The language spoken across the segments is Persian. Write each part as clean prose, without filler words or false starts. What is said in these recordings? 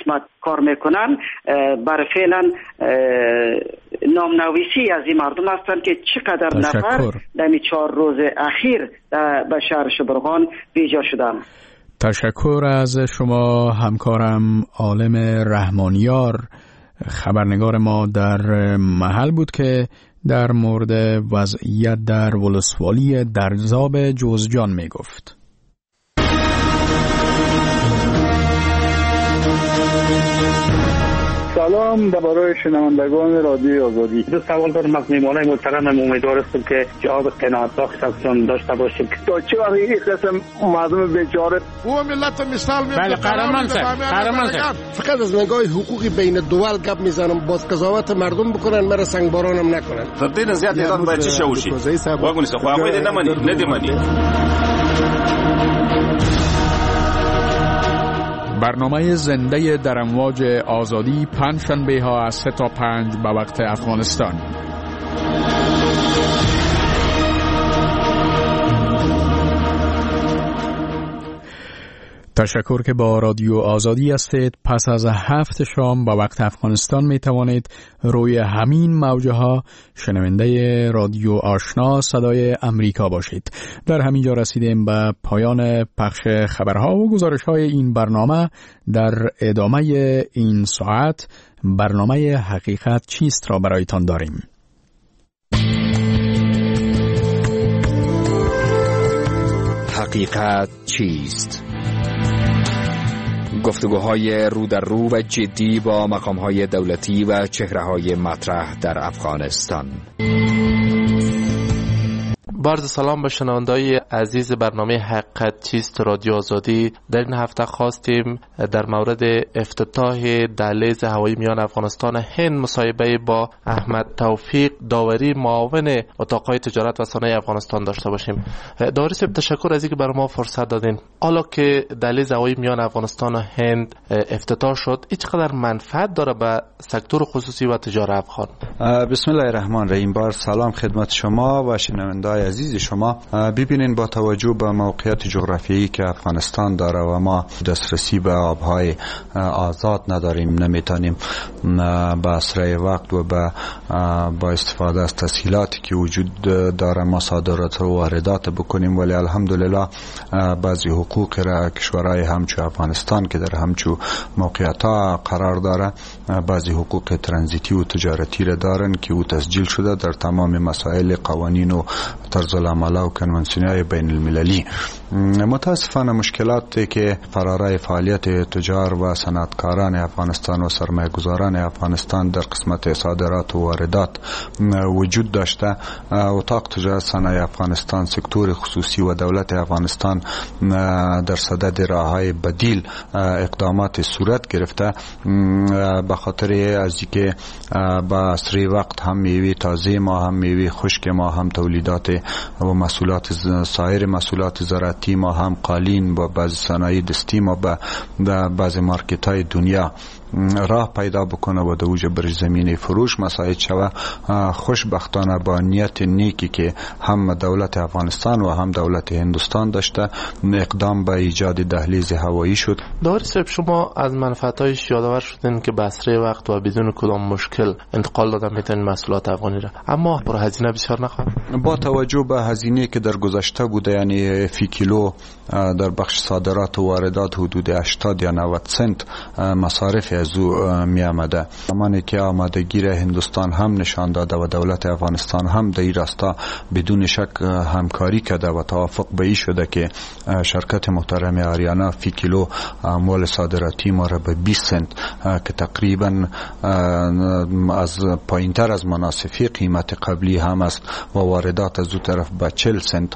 قسمت کار میکنن بر فعلا نامنویسی از این مردم هستند که چقدر نفر در 4 روز اخیر به شهر شبرغان بیجا شدن. تشکر از شما همکارم عالم رحمانیار. خبرنگار ما در محل بود که در مورد وضعیت در ولسوالی درزاب جوزجان می گفت. سلام برای شنوندگان رادیو آزادی. دو سوال دارم از میهمانای محترمم. امیدوار هستم که جواب قناعت بخش ازشون داشته باشیم. تا چه وقت این قسم مردم بیچاره و ملت مثال میاد. بله قهرمان صاحب فقط از نگاه حقوقی بین دول گپ میزنم، باز قضاوت مردم بکنن، مرا سنگ بارانم نکنن. تدین زیاد ایران باید چی شوشی واگونی خو هغه دې نه ندیمانی. برنامه زنده در امواج آزادی پنجشنبه ها از 3 تا 5 به وقت افغانستان. تشکر که با رادیو آزادی هستید. پس از 7 شام با وقت افغانستان می توانید روی همین موجه ها شنونده رادیو آشنا صدای امریکا باشید. در همین جا رسیدیم به پایان پخش خبرها و گزارش های این برنامه. در ادامه این ساعت برنامه حقیقت چیست را برایتان داریم. حقیقت چیست؟ گفتگوهای رو در رو و جدی با مقامهای دولتی و چهره‌های مطرح در افغانستان. عرض سلام به شنونده‌های عزیز برنامه حقیقت چیست رادیو آزادی. در این هفته خواستیم در مورد افتتاح دهلیز هوایی میان افغانستان و هند مصاحبه با احمد توفیق داوری معاون اتاق‌های تجارت و صنایع افغانستان داشته باشیم. داوری صاحب تشکر از اینکه برای ما فرصت دادین. حالا که دهلیز هوایی میان افغانستان و هند افتتاح شد، چقدر منفعت داره به سکتور خصوصی و تجارت افغان؟ بسم الله الرحمن الرحیم. بار سلام خدمت شما و شنونده‌های عزیز شما. ببینین با توجه به موقعیت جغرافیایی که افغانستان داره و ما دسترسی به آبهای آزاد نداریم، نمیتونیم با اسرع وقت و با استفاده از تسهیلاتی که وجود داره ما صادرات و واردات بکنیم، ولی الحمدلله بعضی حقوق را کشورهای همچو افغانستان که در همچو موقعیت ها قرار داره، بعضی حقوق ترانزیتی و تجارتی را دارن که او تسجیل شده در تمام مسائل قوانین و طرز العمل و کنوانسیون‌های بین المللی. متاسفانه مشکلاتی که فرارای فعالیت تجار و صنعتکاران افغانستان و سرمایه‌گذاران افغانستان در قسمت صادرات و واردات وجود داشته، اتاق تجارت صنایع افغانستان، سکتور خصوصی و دولت افغانستان در صدد راههای بدیل اقدامات صورت گرفته، به خاطر از اینکه با اسرع وقت هم میوه تازه ما، هم میوه خشک ما، هم تولیدات و مسئولات سایر مسئولات زراعتی ما، هم قالین و بعض صنایع دستی ما به بعض مارکت های دنیا راه پیدا بکنه و دوج بر زمینه فروش مساعد شوه. خوشبختانه با نیت نیکی که هم دولت افغانستان و هم دولت هندوستان داشته، اقدام به ایجاد دهلیز هوایی شد. داوری صاحب، شما از منفعت‌هایش یادآور شدین که به اسرع وقت و بدون کدام مشکل انتقال دادن میتونین محصولات افغانی را، اما پر هزینه بسیار نخواهد. با توجه به هزینه که در گذشته بوده، یعنی فی کیلو در بخش صادرات و واردات حدود 80 یا 90 سنت مصارف از او می آمده. زمانی که آمادگی را هندوستان هم نشان داده و دولت افغانستان هم در این راستا بدون شک همکاری کرده و توافق به این شده که شرکت محترم آریانا فی کیلو مول صادراتی ما را به 20 سنت که تقریبا از پایینتر از مناسفی قیمت قبلی هم است و واردات از او طرف به 40 سنت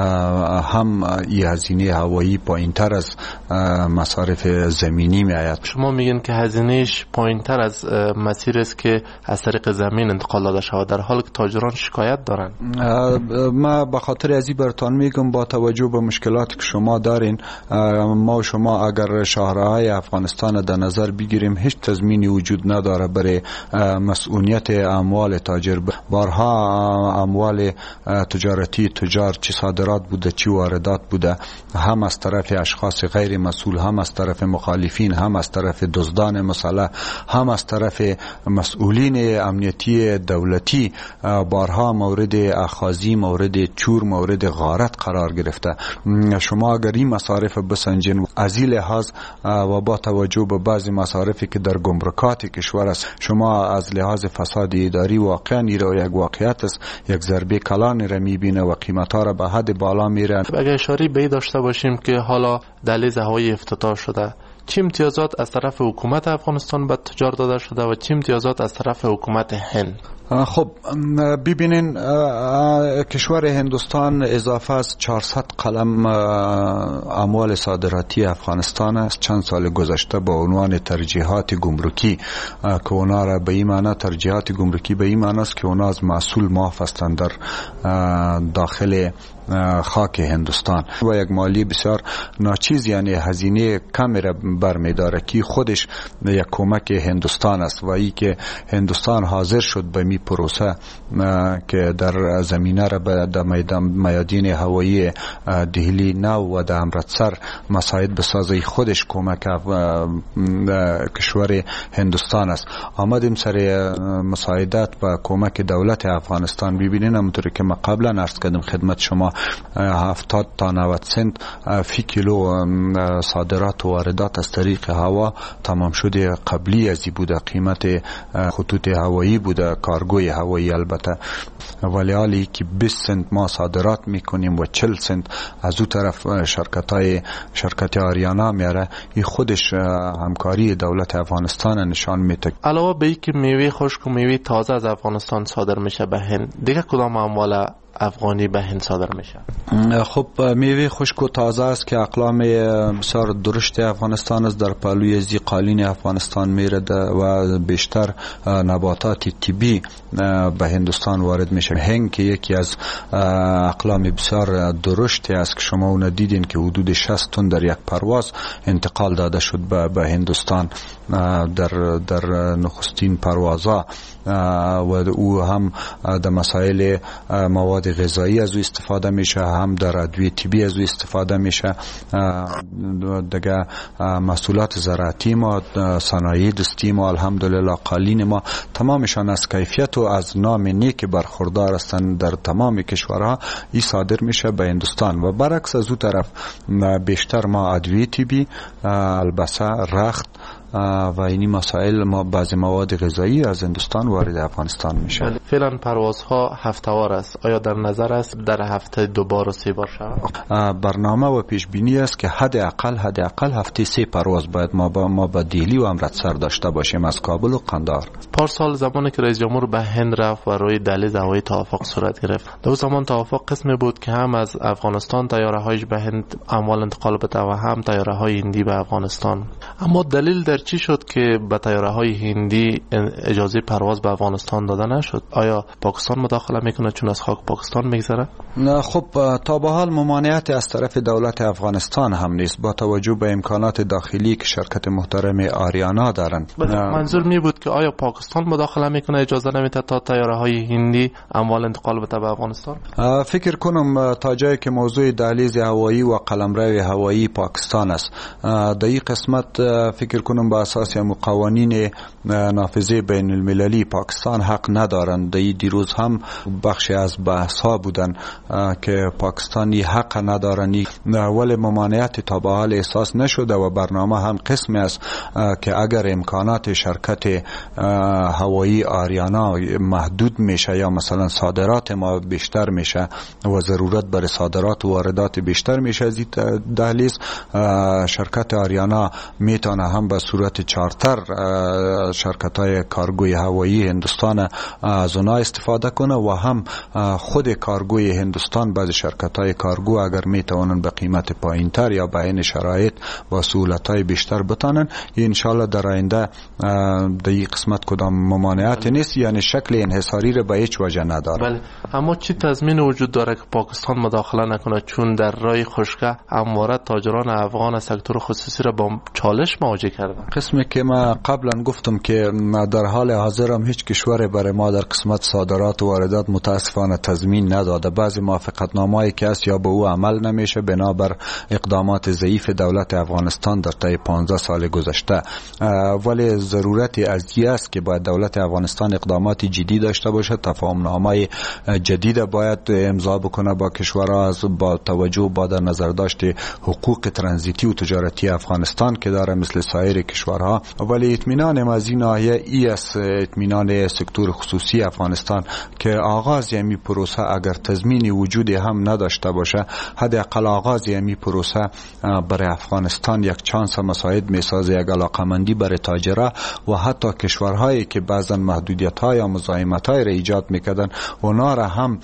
هم این هزینه هوایی پایینتر از مصارف زمینی می آید. شما میگین که هزینهش پایینتر از مسیر است که از طریق زمین انتقال داده شود، در حالی که تاجران شکایت دارن. ما به خاطر ازی برتان میگم با توجه به مشکلاتی که شما دارین، ما و شما اگر شهرهای افغانستان در نظر بگیریم، هیچ تضمینی وجود نداره برای مسئولیت اموال تاجر. بارها اموال تجارتی تجار چه صادرات بوده چه واردات بوده، هم از طرف اشخاص غیر مسئول، هم از طرف مخالفین، هم از طرف دزدان افغانستان مسلح هم از طرف مسئولین امنیتی دولتی بارها مورد اخاذی، مورد چور، مورد غارت قرار گرفته. شما اگر این مصارف بسنجین از این لحاظ و با توجه به بعضی مصارفی که در گمرکات کشور است، شما از لحاظ فساد اداری واقعا یک واقعیت است، یک ضربه کلان را میبینه و قیمت‌ها را به حد بالا میره. اگر اشاره به داشته باشیم که حالا دهلیز هوایی افتتاح شده، چه امتیازات از طرف حکومت افغانستان به تجار داده شده و چه امتیازات از طرف حکومت هند؟ خب ببینین، کشور هندوستان اضافه از 400 قلم اموال صادراتی افغانستان است. چند سال گذشته با عنوان ترجیحات گمرکی که اونا را به این معنی ترجیحات گمرکی به این معنی است که اونا از محصول معاف هستند در داخل خاک هندوستان و یک مالی بسیار ناچیز، یعنی هزینه کمی را برمیداره که خودش یک کمک هندوستان است و ای که هندوستان حاضر شد به می پروسه که در زمینه را به میادین هوایی دهلی نو و در امرتسر مساعد بسازه، خودش کمک کشور هندوستان است. آمدیم سر مساعدت و کمک دولت افغانستان. ببینین همونطوری که ما قبلا عرض کردم خدمت شما، 70 تا 90 سنت فی کیلو صادرات و واردات از طریق هوا تمام شده قبلی ازی بوده، قیمت خطوط هوایی بوده، کارگوی هوایی البته، ولی حالی که 20 سنت ما صادرات میکنیم و 40 سنت از او طرف شرکت آریانا میاره. این خودش همکاری دولت افغانستان نشان میده. علاوه به اینکه میوه خشک و میوه تازه از افغانستان صادر میشه به هند، دیگه کدام اموال افغانی به هند صادر میشه؟ خب میوه خشک و تازه است که اقلام بسیار درشت افغانستان است، در پهلوی ازی قالین افغانستان میرده و بیشتر نباتات طبی به هندوستان وارد میشه. هنگ که یکی از اقلام بسیار درشت است که شما اون دیدین که حدود 60 تن در یک پرواز انتقال داده شد به هندوستان در نخستین پروازها و او هم در مسائل مواد غذایی از او استفاده میشه، هم در ادویه طبی از او استفاده میشه. دیگه محصولات زراعتی ما، صنایع دستی ما، الحمدلله قالین ما تمامشان از کیفیت و از نام نیک برخوردار هستند در تمام کشورها. این صادر میشه به هندوستان و برعکس از او طرف بیشتر ما ادویه طبی، البسه، رخت و اینی مسائل ما بعضی مواد غذایی از هندوستان وارد افغانستان میشه. فعلا پروازها هفته‌وار است. آیا در نظر است در هفته 2 بار و 3 بار شود؟ برنامه و پیش بینی است که حداقل هفته 3 پرواز باید ما با دهلی و امرتسر داشته باشیم از کابل و قندهار. پارسال زمانی که رئیس جمهور به هند رفت و روی دهلیز هوایی توافق صورت گرفت، در زمان توافق قسمی بود که هم از افغانستان طیاره‌هایش به هند اموال انتقال بده و هم طیاره‌های هندی به افغانستان. اما دلیل در چی شد که به طیاره‌های هندی اجازه پرواز به افغانستان داده نشد؟ آیا پاکستان مداخله میکنه چون از خاک پاکستان میگذره؟ نه، خب تا به حال ممانعت از طرف دولت افغانستان هم نیست با توجه به امکانات داخلی که شرکت محترم آریانا دارند. منظور می بود که آیا پاکستان مداخله میکنه اجازه نمیده تا طیاره‌های هندی اموال انتقال بده به افغانستان؟ فکر کنم تا جایی که موضوع دهلیز هوایی و قلمرو هوایی پاکستان است، در این قسمت فکر کنم با اساس قوانین نافذه بین المللی پاکستان حق ندارند. دیروز هم بخشی از بحث ها بودن که پاکستانی حق ندارند، ولی ممانعت تا به حال احساس نشده و برنامه هم قسمی است که اگر امکانات شرکت هوایی آریانا محدود میشه یا مثلا صادرات ما بیشتر میشه و ضرورت برای صادرات و واردات بیشتر میشه از دهلیز، شرکت آریانا میتونه هم به صورت چارتر شرکت های کارگوی هوایی هندوستان از اونا استفاده کنه و هم خود کارگوی هندوستان بعض شرکت های کارگو اگر میتونن به قیمت پایین تر یا به این شرایط با سهولت های بیشتر بتانن، انشالله در آینده در این قسمت کدام ممانعت نیست، یعنی شکل انحصاری رو به هیچ وجه نداره. بله، اما چی تضمین وجود داره که پاکستان مداخله نکنه؟ چون در راه خشکه همواره تاجران افغان سکتور خصوصی را با چالش مواجه کردن. قسمی که ما قبلا گفتم که در حال حاضر هم هیچ کشور برای ما در قسمت صادرات و واردات متاسفانه تضمین نداده. بعضی موافقتنامه‌ای که است یا به او عمل نمیشه بنابر اقدامات ضعیف دولت افغانستان در طی 15 سال گذشته. ولی ضرورت ازی است که باید دولت افغانستان اقدامات جدی داشته باشه، تفاهم‌نامه جدید باید امضا بکنه با کشورها با توجه با در نظر داشت حقوق ترانزیتی و تجارتی افغانستان که داره مثل سایر کشورها. ولی اطمینان از این ناحیه است اطمینان سکتور خصوصی افغانستان که آغاز یمی پروسه اگر تضمینی وجودی هم نداشته باشه، حداقل آغاز یمی پروسه برای افغانستان یک چانس مساعد میسازه، یک علاقمندی برای تاجرها و حتی کشورهایی که بعضا محدودیت‌های یا مزاحمت‌های را ایجاد میکردن اونا را هم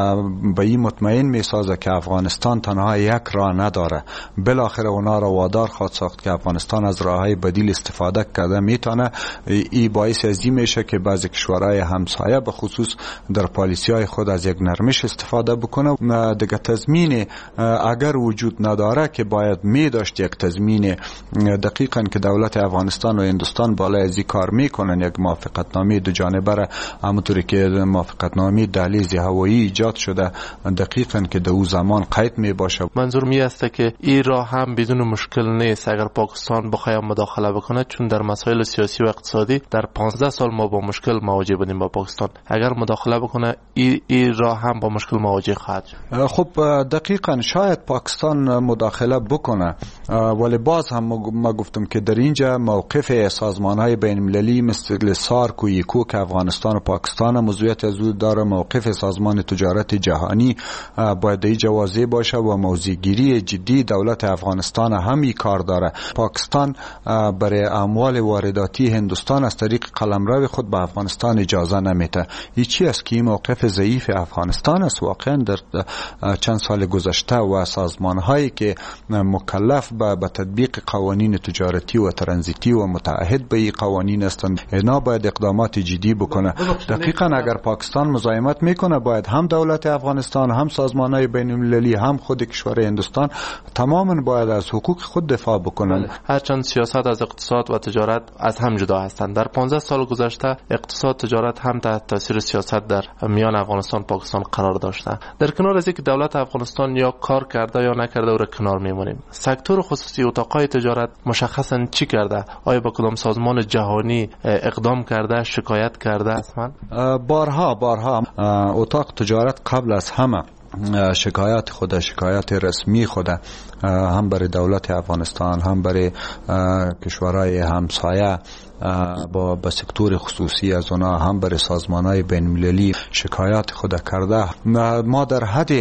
به این مطمئن میسازه که افغانستان تنها یک راه نداره. بالاخره اونا را وادار خواهد ساخت که افغانستان از راههای بدیل استفاده کرده میتونه. این باعث از این میشه که بعضی کشورهای همسایه به خصوص در پالیسی‌های خود از یک نرمش استفاده بکنه. دیگه تضمین اگر وجود نداره که باید میداشت یک تضمین دقیقاً که دولت افغانستان و هندوستان بالای از این کار میکنن، یک موافقتنامه دو جانبه را همونطوری که موافقتنامه دهلیز هوایی ایجاد شده دقیقاً که در اون زمان قید می باشه. منظور می است که این راه هم بدون مشکل نیست اگر پاکستان بخواد مداخله بکنه، چون در مسائل سیاسی و اقتصادی در 15 سال ما با مشکل مواجه بودیم با پاکستان. اگر مداخله بکنه این راه هم با مشکل مواجه خواهد شد. خب دقیقاً شاید پاکستان مداخله بکنه، ولی باز هم ما گفتم که در اینجا موقف سازمان‌های بین‌المللی مثل سارک و یکو که افغانستان و پاکستان موضوعیت از او داره، موقف سازمان تجارت جهانی باید اینجا واضح باشه و موضع‌گیری جدی دولت افغانستان هم کار داره. پاکستان برای اموال وارداتی هندوستان از طریق قلمرو خود به افغانستان اجازه نمیده. این چی است که این موقف ضعیف افغانستان است واقعا در چند سال گذشته و سازمان‌هایی که مکلف به تطبیق قوانین تجارتی و ترانزیتی و متعهد به این قوانین هستند، اینا باید اقدامات جدی بکنه. دقیقاً اگر پاکستان مزاحمت میکنه باید هم دولت افغانستان، هم سازمان‌های بین‌المللی، هم خود کشور هندوستان تماما باید از حقوق خود دفاع بکنن. هرچند سیاست از اقتصاد و تجارت از هم جدا هستند، در 15 سال گذشته اقتصاد تجارت هم تحت تاثیر سیاست در میان افغانستان پاکستان قرار داشته. در کنار از اینکه دولت افغانستان یا کار کرده یا نکرده او را کنار میمونیم، سکتور خصوصی اتاقای تجارت مشخصا چی کرده؟ آیا با کدام سازمان جهانی اقدام کرده، شکایت کرده؟ اصلا بارها اتاق تجارت قبل از همه شکایت رسمی خود هم برای دولت افغانستان هم برای کشورهای همسایه با سکتور خصوصی از اونا هم برای سازمان‌های بین‌المللی شکایت خود کرده. ما در حد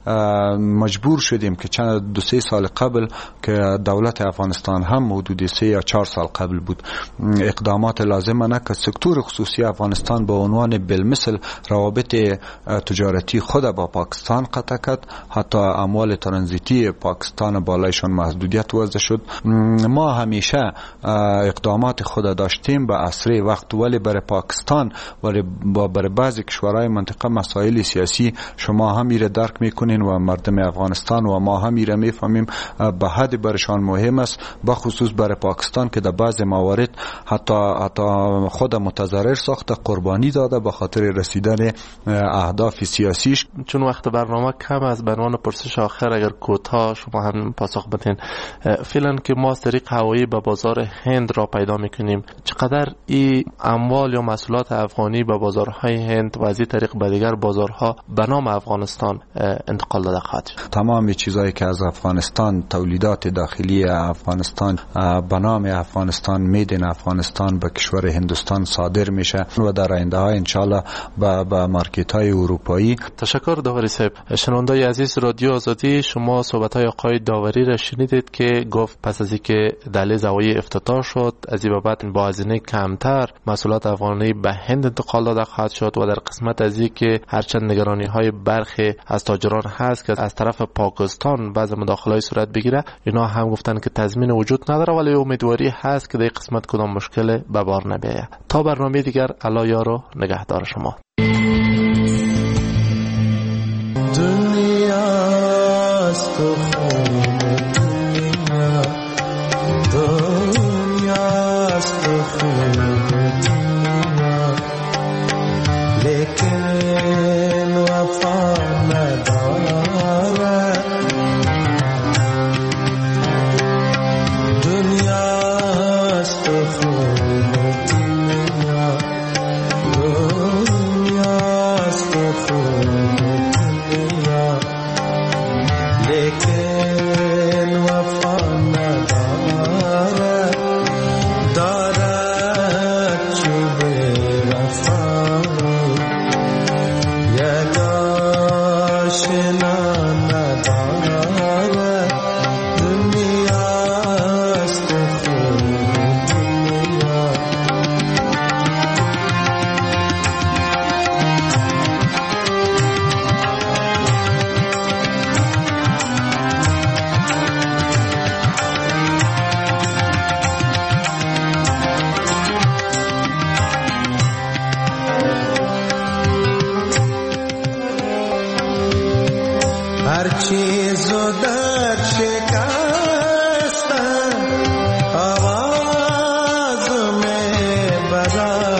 مجبور شدیم که چند 2-3 سال قبل که دولت افغانستان هم حدود 3 یا 4 سال قبل بود اقدامات لازم نکرد. سکتور خصوصی افغانستان به عنوان بالمثل روابط تجارتی خود با پاکستان قطع کرد، حتی اموال ترانزیتی پاکستان بالایشون محدودیت وضع شد. ما همیشه اقدامات خود داشتیم به اسرع وقت، ولی برای پاکستان ولی برای بعضی کشورهای منطقه مسائل سیاسی شما هم میره درک میکنین و مردم افغانستان و ما هم میره میفهمیم به حد برشان مهم است، به خصوص برای پاکستان که در بعضی موارد حتی خود متضرر ساخته، قربانی داده به خاطر رسیدن اهداف سیاسیش. چون وقت برنامه کم از بنوان پرسش آخر اگر کوتاه شما هم پاسخ بدین، فعلا که ما از طریق هوایی به بازار هند را پیدا میکنیم، چقدر این اموال یا محصولات افغانی به بازارهای هند و از این طریق به دیگر بازارها به نام افغانستان انتقال داده خواهد شد؟ تمام چیزایی که از افغانستان، تولیدات داخلی افغانستان به نام افغانستان، میدن افغانستان به کشور هندوستان صادر میشه و در آینده ها انشالله به مارکت های اروپایی. تشکر داوری صاحب. شنوندای عزیز رادیو آزادی، شما صحبت های آقای داوری را شنیدید که گفت پس از اینکه دهلیز هوایی افتتاح شد از این بابت با هزینه کمتر محصولات افغانی به هند انتقال داده خواهد شد و در قسمت از این که هرچند نگرانی های برخی از تاجران هست که از طرف پاکستان بعض مداخله‌ای صورت بگیره، اینا هم گفتن که تضمین وجود نداره ولی امیدواری هست که در قسمت کدام مشکل به بار نبیاید. تا برنامه دیگر، الله یار و نگهدار شما. دنیا आवाज में बजा